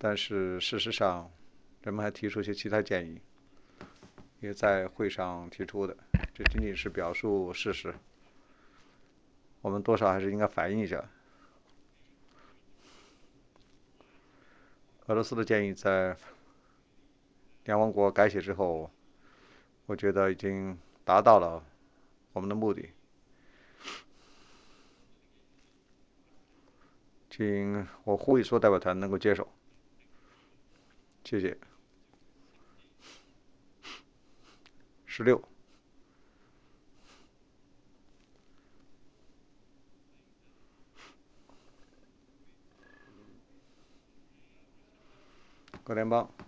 但是事实上，人们还提出一些其他建议，也在会上提出的。这仅仅是表述事实，我们多少还是应该反映一下。俄罗斯的建议在联合国改写之后，我觉得已经达到了我们的目的，请我呼吁所有代表团能够接受，谢谢。16，各联邦。